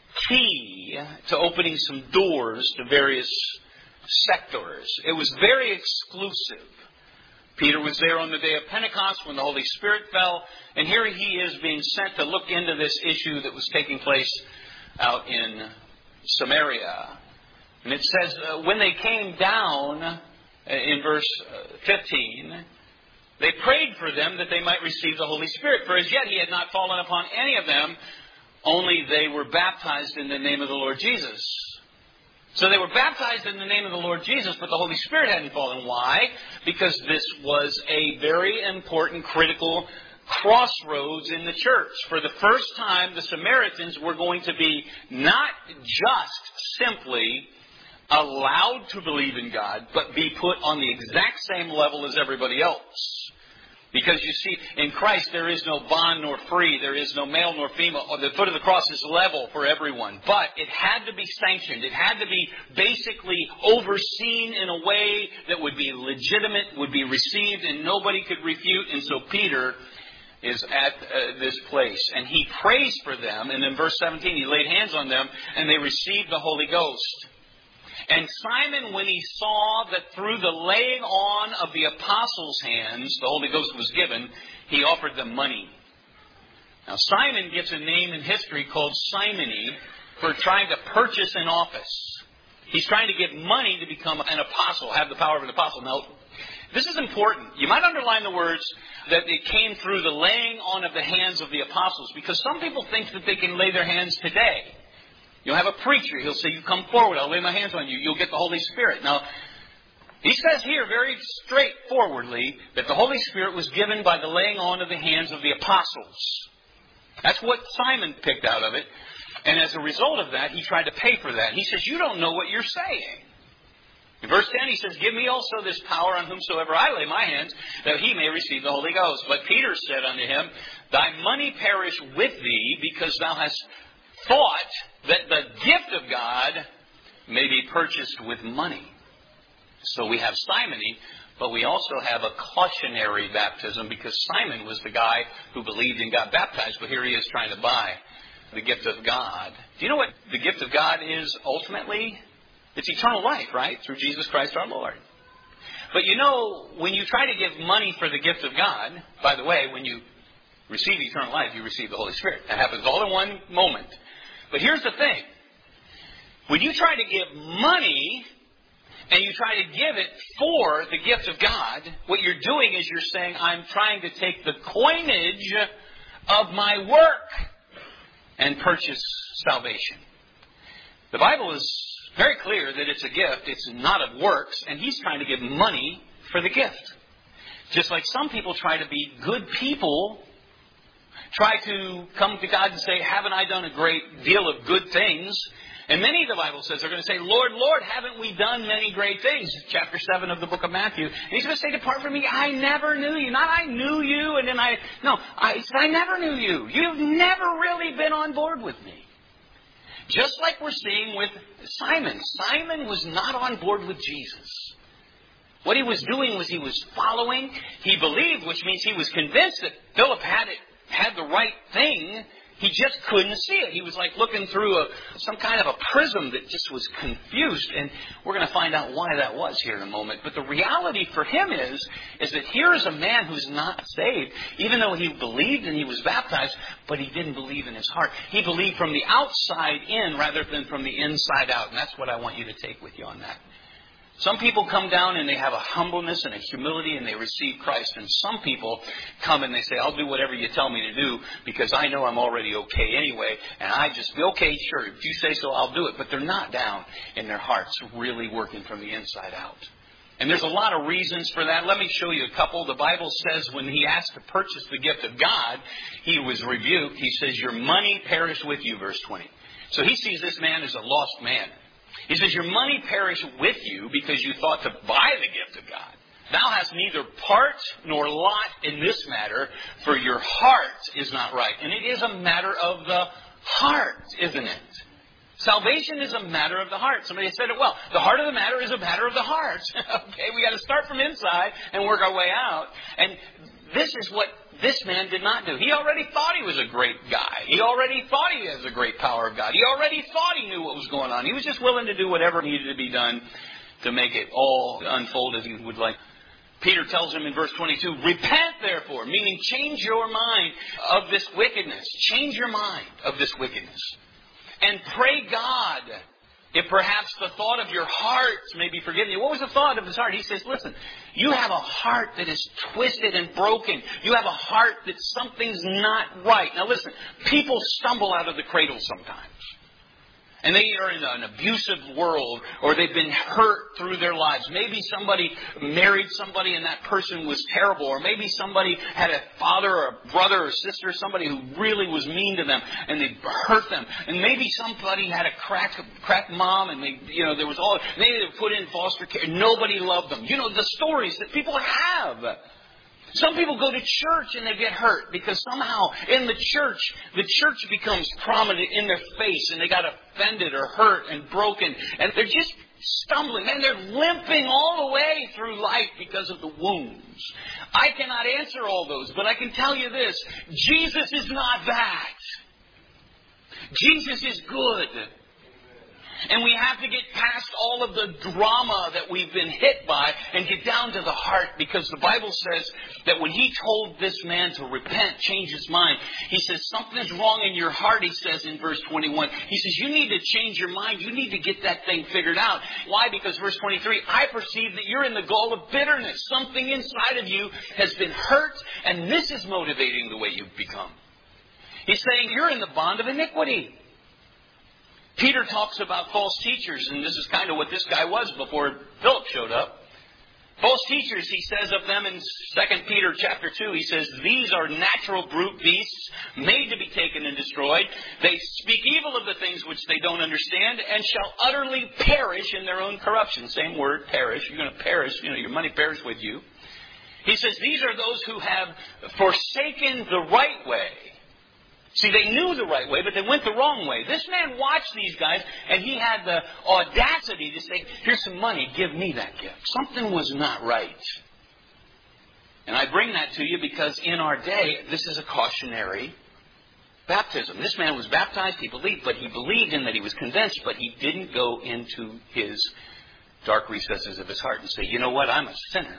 A: key to opening some doors to various sectors. It was very exclusive. Peter was there on the day of Pentecost when the Holy Spirit fell. And here he is being sent to look into this issue that was taking place out in Samaria. And it says, uh, when they came down, uh, in verse uh, fifteen, they prayed for them that they might receive the Holy Spirit. For as yet he had not fallen upon any of them, only they were baptized in the name of the Lord Jesus. So they were baptized in the name of the Lord Jesus, but the Holy Spirit hadn't fallen. Why? Because this was a very important, critical crossroads in the church. For the first time, the Samaritans were going to be not just simply allowed to believe in God, but be put on the exact same level as everybody else. Because you see, in Christ there is no bond nor free, there is no male nor female. The foot of the cross is level for everyone. But it had to be sanctioned. It had to be basically overseen in a way that would be legitimate, would be received, and nobody could refute. And so Peter is at uh, this place. And he prays for them. And in verse seventeen, he laid hands on them, and they received the Holy Ghost. And Simon, when he saw that through the laying on of the apostles' hands, the Holy Ghost was given, he offered them money. Now, Simon gets a name in history called simony for trying to purchase an office. He's trying to get money to become an apostle, have the power of an apostle. Now, this is important. You might underline the words that it came through the laying on of the hands of the apostles, because some people think that they can lay their hands today. You'll have a preacher. He'll say, you come forward. I'll lay my hands on you. You'll get the Holy Spirit. Now, he says here very straightforwardly that the Holy Spirit was given by the laying on of the hands of the apostles. That's what Simon picked out of it. And as a result of that, he tried to pay for that. He says, you don't know what you're saying. In verse ten, he says, give me also this power on whomsoever I lay my hands, that he may receive the Holy Ghost. But Peter said unto him, thy money perish with thee, because thou hast thought that the gift of God may be purchased with money. So we have simony, but we also have a cautionary baptism, because Simon was the guy who believed and got baptized, but here he is trying to buy the gift of God. Do you know what the gift of God is ultimately? It's eternal life, right? Through Jesus Christ our Lord. But you know, when you try to give money for the gift of God, by the way, when you receive eternal life, you receive the Holy Spirit. That happens all in one moment. But here's the thing. When you try to give money and you try to give it for the gift of God, what you're doing is you're saying, I'm trying to take the coinage of my work and purchase salvation. The Bible is very clear that it's a gift. It's not of works. And he's trying to give money for the gift. Just like some people try to be good people, try to come to God and say, haven't I done a great deal of good things? And many, the Bible says, are going to say, Lord, Lord, haven't we done many great things? Chapter seven of the book of Matthew. And he's going to say, depart from me, I never knew you. Not I knew you, and then I... No, I said, I never knew you. You've never really been on board with me. Just like we're seeing with Simon. Simon was not on board with Jesus. What he was doing was he was following. He believed, which means he was convinced that Philip had it, had the right thing. He just couldn't see it. He was like looking through a, some kind of a prism that just was confused. And we're going to find out why that was here in a moment. But the reality for him is, is that here is a man who's not saved, even though he believed and he was baptized, but he didn't believe in his heart. He believed from the outside in rather than from the inside out. And that's what I want you to take with you on that. Some people come down and they have a humbleness and a humility and they receive Christ. And some people come and they say, I'll do whatever you tell me to do because I know I'm already okay anyway. And I just, okay, sure, if you say so, I'll do it. But they're not down in their hearts really working from the inside out. And there's a lot of reasons for that. Let me show you a couple. The Bible says when he asked to purchase the gift of God, he was rebuked. He says, your money perish with you, verse twenty. So he sees this man as a lost man. He says, your money perish with you because you thought to buy the gift of God. Thou hast neither part nor lot in this matter, for your heart is not right. And it is a matter of the heart, isn't it? Salvation is a matter of the heart. Somebody said it well. The heart of the matter is a matter of the heart. Okay, we got to start from inside and work our way out. And this is what this man did not do. He already thought he was a great guy. He already thought he has the great power of God. He already thought he knew what was going on. He was just willing to do whatever needed to be done to make it all unfold as he would like. Peter tells him in verse twenty-two, repent therefore, meaning change your mind of this wickedness. Change your mind of this wickedness. And pray God, if perhaps the thought of your heart may be forgiven you. What was the thought of his heart? He says, listen, you have a heart that is twisted and broken. You have a heart that something's not right. Now listen, people stumble out of the cradle sometimes. And they are in an abusive world, or they've been hurt through their lives. Maybe somebody married somebody and that person was terrible. Or maybe somebody had a father or a brother or sister, somebody who really was mean to them and they hurt them. And maybe somebody had a crack, crack mom and they, you know, there was all, they were put in foster care. Nobody loved them. You know, the stories that people have. Some people go to church and they get hurt because somehow in the church, the church becomes prominent in their face and they got offended or hurt and broken. And they're just stumbling and they're limping all the way through life because of the wounds. I cannot answer all those, but I can tell you this. Jesus is not that. Jesus is good. And we have to get past all of the drama that we've been hit by and get down to the heart, because the Bible says that when he told this man to repent, change his mind, he says something's wrong in your heart, he says in verse twenty-one. He says you need to change your mind. You need to get that thing figured out. Why? Because verse twenty-three, I perceive that you're in the gall of bitterness. Something inside of you has been hurt, and this is motivating the way you've become. He's saying you're in the bond of iniquity. Peter talks about false teachers, and this is kind of what this guy was before Philip showed up. False teachers, he says of them in Second Peter chapter two, he says, these are natural brute beasts, made to be taken and destroyed. They speak evil of the things which they don't understand, and shall utterly perish in their own corruption. Same word, perish. You're going to perish. You know, your money perish with you. He says, these are those who have forsaken the right way. See, they knew the right way, but they went the wrong way. This man watched these guys, and he had the audacity to say, here's some money, give me that gift. Something was not right. And I bring that to you because in our day, this is a cautionary baptism. This man was baptized, he believed, but he believed in that he was convinced, but he didn't go into his dark recesses of his heart and say, you know what, I'm a sinner.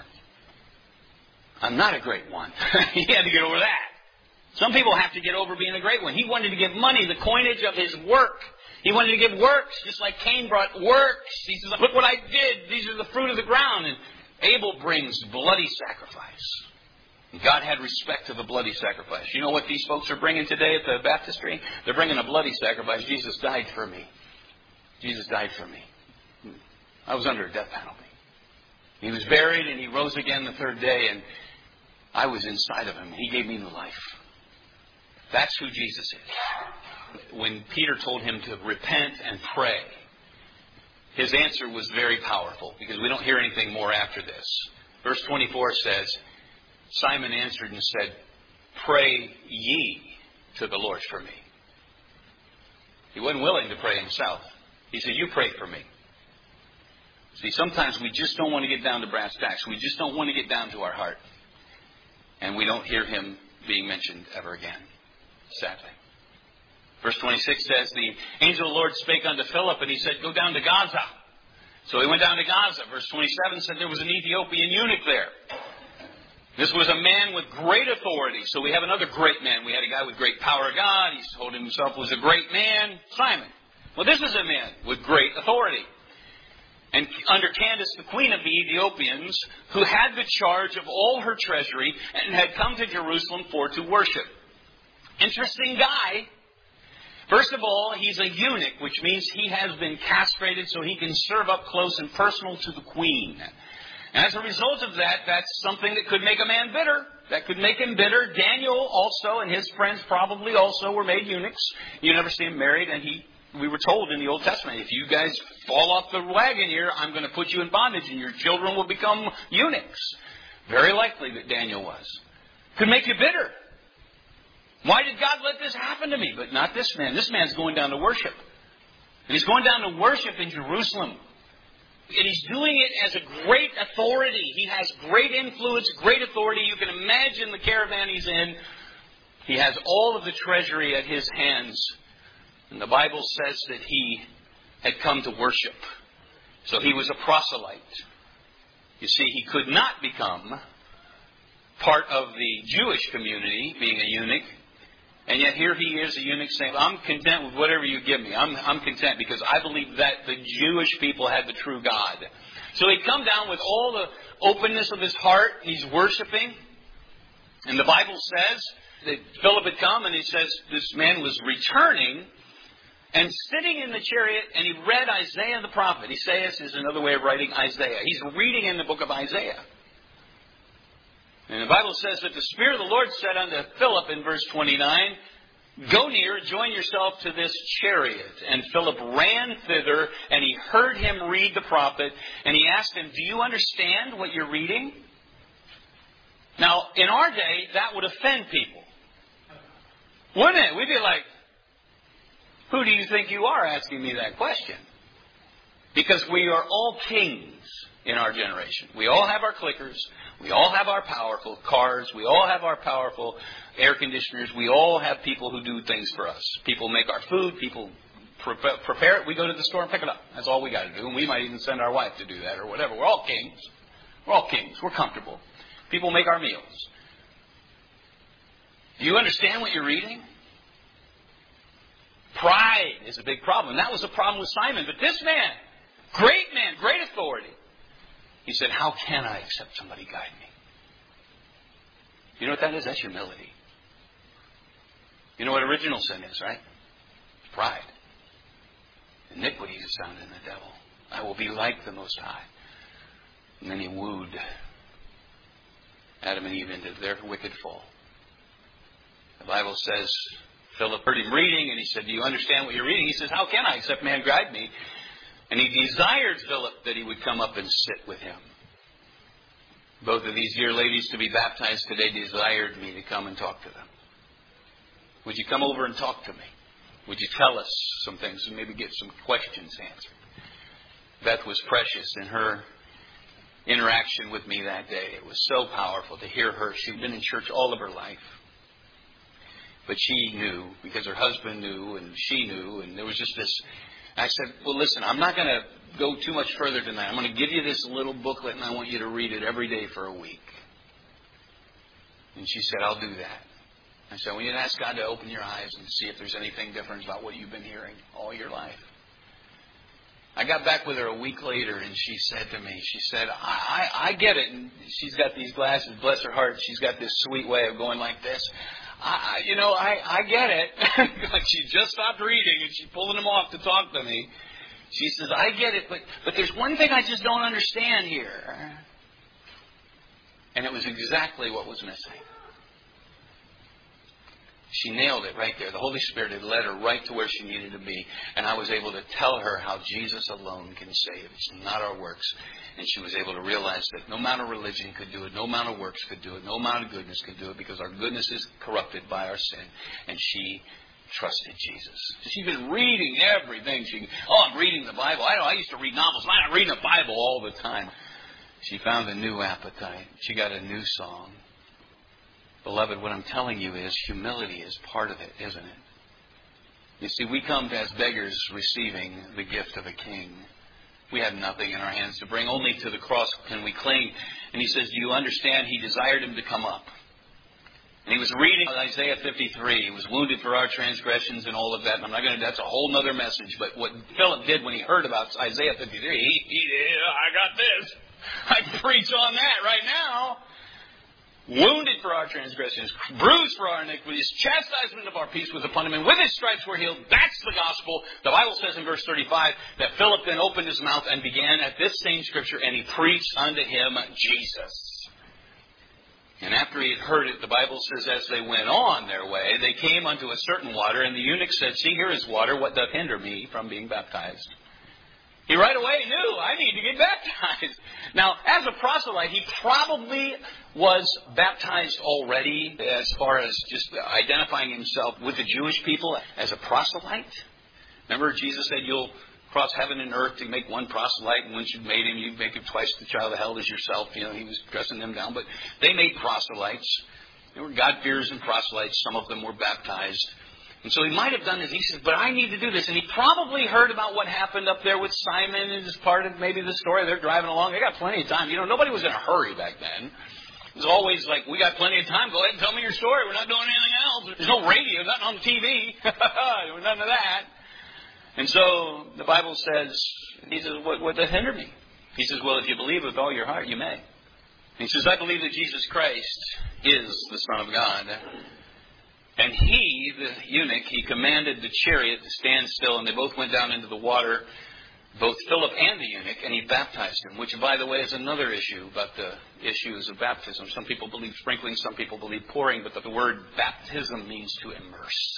A: I'm not a great one. He had to get over that. Some people have to get over being a great one. He wanted to give money, the coinage of his work. He wanted to give works, just like Cain brought works. He says, look what I did. These are the fruit of the ground. And Abel brings bloody sacrifice. And God had respect to the bloody sacrifice. You know what these folks are bringing today at the baptistry? They're bringing a bloody sacrifice. Jesus died for me. Jesus died for me. I was under a death penalty. He was buried and he rose again the third day, and I was inside of him. He gave me new life. That's who Jesus is. When Peter told him to repent and pray, his answer was very powerful, because we don't hear anything more after this. Verse twenty-four says, Simon answered and said, pray ye to the Lord for me. He wasn't willing to pray himself. He said, you pray for me. See, sometimes we just don't want to get down to brass tacks. We just don't want to get down to our heart. And we don't hear him being mentioned ever again. Sadly. Verse twenty-six says, the angel of the Lord spake unto Philip, and he said, go down to Gaza. So he went down to Gaza. Verse twenty-seven said there was an Ethiopian eunuch there. This was a man with great authority. So we have another great man. We had a guy with great power of God. He told himself was a great man, Simon. Well, this is a man with great authority. And under Candace, the queen of the Ethiopians, who had the charge of all her treasury and had come to Jerusalem for to worship. Interesting guy. First of all, he's a eunuch, which means he has been castrated so he can serve up close and personal to the queen. And as a result of that, that's something that could make a man bitter. That could make him bitter. Daniel also, and his friends probably also, were made eunuchs. You never see him married, and he, we were told in the Old Testament, if you guys fall off the wagon here, I'm going to put you in bondage, and your children will become eunuchs. Very likely that Daniel was. Could make you bitter. Why did God let this happen to me? But not this man. This man's going down to worship. And he's going down to worship in Jerusalem. And he's doing it as a great authority. He has great influence, great authority. You can imagine the caravan he's in. He has all of the treasury at his hands. And the Bible says that he had come to worship. So he was a proselyte. You see, he could not become part of the Jewish community, being a eunuch. And yet here he is, a eunuch, saying, I'm content with whatever you give me. I'm, I'm content because I believe that the Jewish people had the true God. So he'd come down with all the openness of his heart. He's worshiping. And the Bible says that Philip had come, and he says this man was returning and sitting in the chariot, and he read Isaiah the prophet. Isaiah is another way of writing Isaiah. He's reading in the book of Isaiah. And the Bible says that the Spirit of the Lord said unto Philip in verse twenty-nine, go near, join yourself to this chariot. And Philip ran thither, and he heard him read the prophet, and he asked him, do you understand what you're reading? Now, in our day, that would offend people. Wouldn't it? We'd be like, who do you think you are asking me that question? Because we are all kings in our generation. We all have our clickers. We all have our powerful cars. We all have our powerful air conditioners. We all have people who do things for us. People make our food. People pre- prepare it, we go to the store and pick it up. That's all we got to do. And we might even send our wife to do that or whatever. We're all kings. We're all kings. We're comfortable. People make our meals. Do you understand what you're reading? Pride is a big problem. That was a problem with Simon. But this man, great man, great authority, he said, how can I accept somebody guide me? You know what that is? That's humility. You know what original sin is, right? Pride. Iniquity is found in the devil. I will be like the Most High. And then he wooed Adam and Eve into their wicked fall. The Bible says, Philip heard him reading, and he said, do you understand what you're reading? He says, how can I except man guide me? And he desired Philip that he would come up and sit with him. Both of these dear ladies to be baptized today desired me to come and talk to them. Would you come over and talk to me? Would you tell us some things and maybe get some questions answered? Beth was precious in her interaction with me that day. It was so powerful to hear her. She'd been in church all of her life. But she knew, because her husband knew, and she knew, and there was just this... I said, well, listen, I'm not going to go too much further tonight. I'm going to give you this little booklet, and I want you to read it every day for a week. And she said, I'll do that. I said, well, you ask God to open your eyes and see if there's anything different about what you've been hearing all your life. I got back with her a week later, and she said to me, she said, I, I, I get it. And she's got these glasses, bless her heart. She's got this sweet way of going like this. I, you know, I, I get it. She just stopped reading, and she's pulling them off to talk to me. She says, I get it, but, but there's one thing I just don't understand here. And it was exactly what was missing. She nailed it right there. The Holy Spirit had led her right to where she needed to be. And I was able to tell her how Jesus alone can save. It's not our works. And she was able to realize that no amount of religion could do it. No amount of works could do it. No amount of goodness could do it. Because our goodness is corrupted by our sin. And she trusted Jesus. She'd been reading everything. She, oh, I'm reading the Bible. I know I used to read novels. I'm not reading the Bible all the time. She found a new appetite. She got a new song. Beloved, what I'm telling you is humility is part of it, isn't it? You see, we come as beggars receiving the gift of a king. We have nothing in our hands to bring. Only to the cross can we cling. And he says, do you understand? He desired him to come up. And he was reading Isaiah fifty-three. He was wounded for our transgressions and all of that. And I'm not going to, that's a whole other message. But what Philip did when he heard about Isaiah fifty-three, he, he did, I got this. I can preach on that right now. Wounded for our transgressions, bruised for our iniquities, chastisement of our peace was upon him, and with his stripes we're healed. That's the gospel. The Bible says in verse thirty-five that Philip then opened his mouth and began at this same scripture, and he preached unto him Jesus. And after he had heard it, the Bible says as they went on their way, they came unto a certain water, and the eunuch said, see, here is water. What doth hinder me from being baptized? He right away knew, I need to get baptized. Now, as a proselyte, he probably was baptized already as far as just identifying himself with the Jewish people as a proselyte. Remember, Jesus said, you'll cross heaven and earth to make one proselyte, and once you've made him, you make him twice the child of hell as yourself. You know, he was dressing them down. But they made proselytes. They were God-fearers and proselytes. Some of them were baptized. And so he might have done this. He says, but I need to do this. And he probably heard about what happened up there with Simon and is part of maybe the story. They're driving along. They got plenty of time. You know, nobody was in a hurry back then. It was always like, we got plenty of time. Go ahead and tell me your story. We're not doing anything else. There's no radio, nothing on the T V. None of that. And so the Bible says, he says, what, what does hinder me? He says, well, if you believe with all your heart, you may. He says, I believe that Jesus Christ is the Son of God. And he, the eunuch, he commanded the chariot to stand still, and they both went down into the water, both Philip and the eunuch, and he baptized him, which, by the way, is another issue about the issues of baptism. Some people believe sprinkling, some people believe pouring, but the word baptism means to immerse.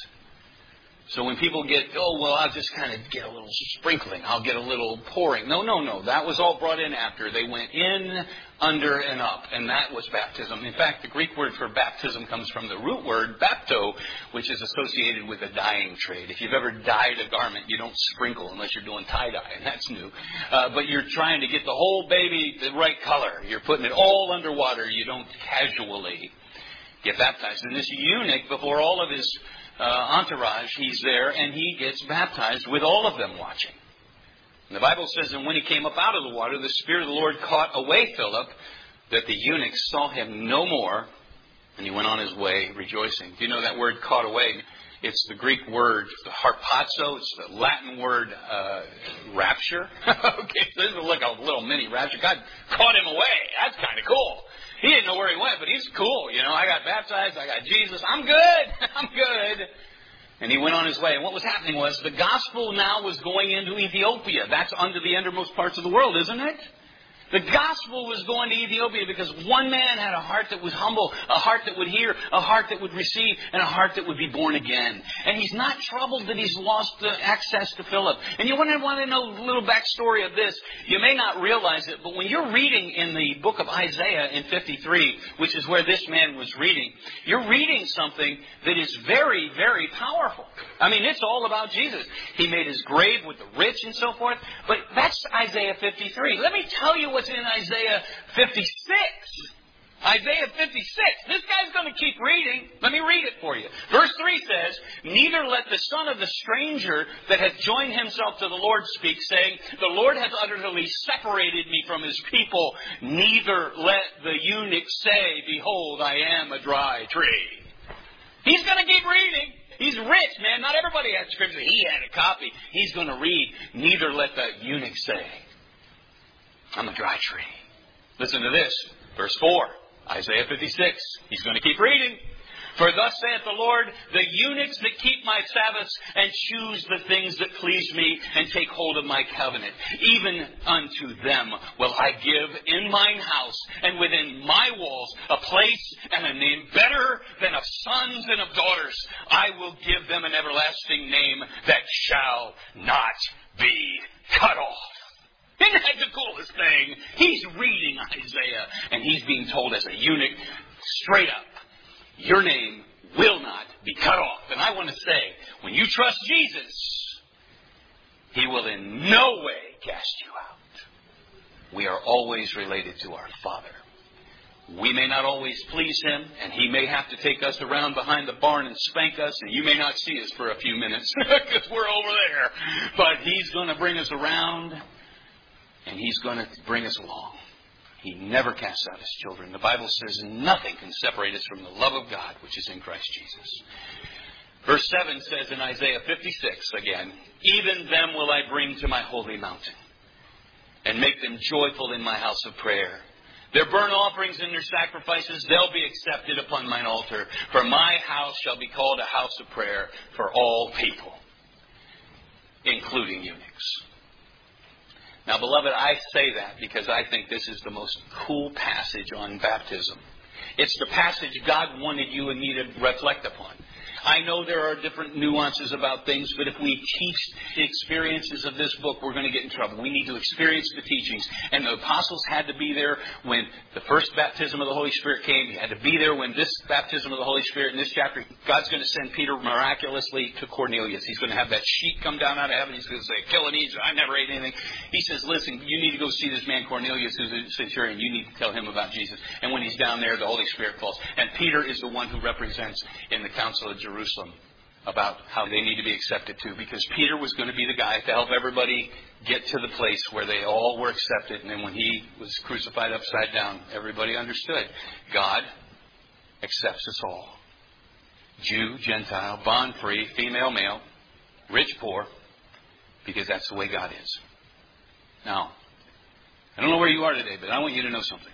A: So when people get, oh, well, I'll just kind of get a little sprinkling, I'll get a little pouring. No, no, no. That was all brought in after. They went in, under, and up, and that was baptism. In fact, the Greek word for baptism comes from the root word bapto, which is associated with the dyeing trade. If you've ever dyed a garment, you don't sprinkle unless you're doing tie-dye, and that's new. Uh, but you're trying to get the whole baby the right color. You're putting it all underwater. You don't casually get baptized. And this eunuch, before all of his uh, entourage. He's there, and he gets baptized with all of them watching. And the Bible says, and when he came up out of the water, the Spirit of the Lord caught away Philip, that the eunuch saw him no more, and he went on his way rejoicing. Do you know that word caught away? It's the Greek word harpazo. It's the Latin word uh, rapture. Okay, so this is like a little mini rapture. God caught him away. That's kind of cool. He didn't know where he went, but he's cool. You know, I got baptized. I got Jesus. I'm good. I'm good. And he went on his way. And what was happening was the gospel now was going into Ethiopia. That's under the innermost parts of the world, isn't it? The gospel was going to Ethiopia because one man had a heart that was humble, a heart that would hear, a heart that would receive, and a heart that would be born again. And he's not troubled that he's lost uh, access to Philip. And you want to, want to know a little backstory of this. You may not realize it, but when you're reading in the book of Isaiah in fifty-three, which is where this man was reading, you're reading something that is very, very powerful. I mean, it's all about Jesus. He made his grave with the rich and so forth. But that's Isaiah fifty-three. Let me tell you what's in Isaiah fifty-six. Isaiah fifty-six. This guy's going to keep reading. Let me read it for you. Verse three says, neither let the son of the stranger that hath joined himself to the Lord speak, saying, the Lord hath utterly separated me from his people. Neither let the eunuch say, behold, I am a dry tree. He's going to keep reading. He's rich, man. Not everybody had scripture. He had a copy. He's going to read, neither let the eunuch say, I'm a dry tree. Listen to this. Verse four. Isaiah fifty-six. He's going to keep reading. For thus saith the Lord, the eunuchs that keep my Sabbaths and choose the things that please me and take hold of my covenant, even unto them will I give in mine house and within my walls a place and a name better than of sons and of daughters. I will give them an everlasting name that shall not be cut off. Isn't that the coolest thing? He's reading Isaiah, and he's being told as a eunuch, straight up, your name will not be cut off. And I want to say, when you trust Jesus, he will in no way cast you out. We are always related to our Father. We may not always please him, and he may have to take us around behind the barn and spank us, and you may not see us for a few minutes because we're over there. But he's going to bring us around, and he's going to bring us along. He never casts out his children. The Bible says nothing can separate us from the love of God, which is in Christ Jesus. Verse seven says in Isaiah fifty-six again, even them will I bring to my holy mountain and make them joyful in my house of prayer. Their burnt offerings and their sacrifices, they'll be accepted upon mine altar. For my house shall be called a house of prayer for all people, including eunuchs. Now, beloved, I say that because I think this is the most cool passage on baptism. It's the passage God wanted you and me to reflect upon. I know there are different nuances about things, but if we teach the experiences of this book, we're going to get in trouble. We need to experience the teachings. And the apostles had to be there when the first baptism of the Holy Spirit came. He had to be there when this baptism of the Holy Spirit in this chapter, God's going to send Peter miraculously to Cornelius. He's going to have that sheet come down out of heaven. He's going to say, kill and eat. I never ate anything. He says, listen, you need to go see this man Cornelius who's a centurion. You need to tell him about Jesus. And when he's down there, the Holy Spirit falls. And Peter is the one who represents in the Council of Jerusalem about how they need to be accepted too, because Peter was going to be the guy to help everybody get to the place where they all were accepted. And then when he was crucified upside down, everybody understood God accepts us all. Jew, Gentile, bond free, female, male, rich, poor, because that's the way God is. Now, I don't know where you are today, but I want you to know something.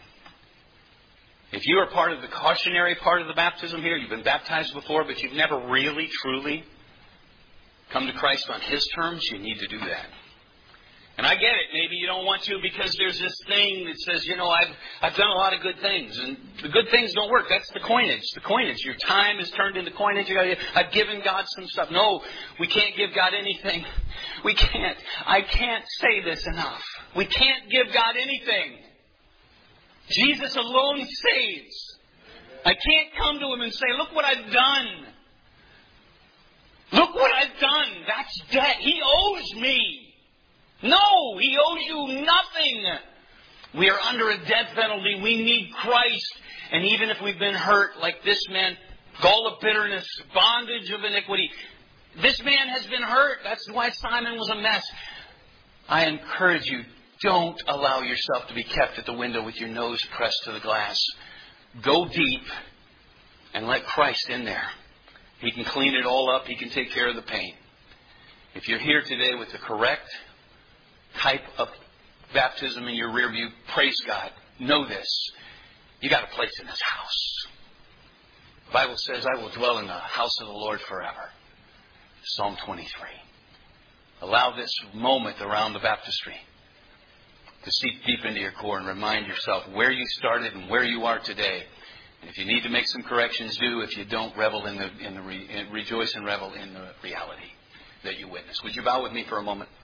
A: If you are part of the cautionary part of the baptism here, you've been baptized before, but you've never really, truly come to Christ on his terms, you need to do that. And I get it. Maybe you don't want to because there's this thing that says, you know, I've I've done a lot of good things. And the good things don't work. That's the coinage. The coinage. Your time is turned into coinage. You gotta, I've given God some stuff. No, we can't give God anything. We can't. I can't say this enough. We can't give God anything. Jesus alone saves. I can't come to him and say, look what I've done. Look what I've done. That's debt. He owes me. No, he owes you nothing. We are under a death penalty. We need Christ. And even if we've been hurt like this man, Gall of bitterness, bondage of iniquity. This man has been hurt. That's why Simon was a mess. I encourage you, don't allow yourself to be kept at the window with your nose pressed to the glass. Go deep and let Christ in there. He can clean it all up. He can take care of the pain. If you're here today with the correct type of baptism in your rear view, praise God. Know this. You got a place in His house. The Bible says, I will dwell in the house of the Lord forever. Psalm twenty-three. Allow this moment around the baptistry to seep deep into your core and remind yourself where you started and where you are today. And if you need to make some corrections, do. If you don't, revel in the, in the re, rejoice and revel in the reality that you witness. Would you bow with me for a moment?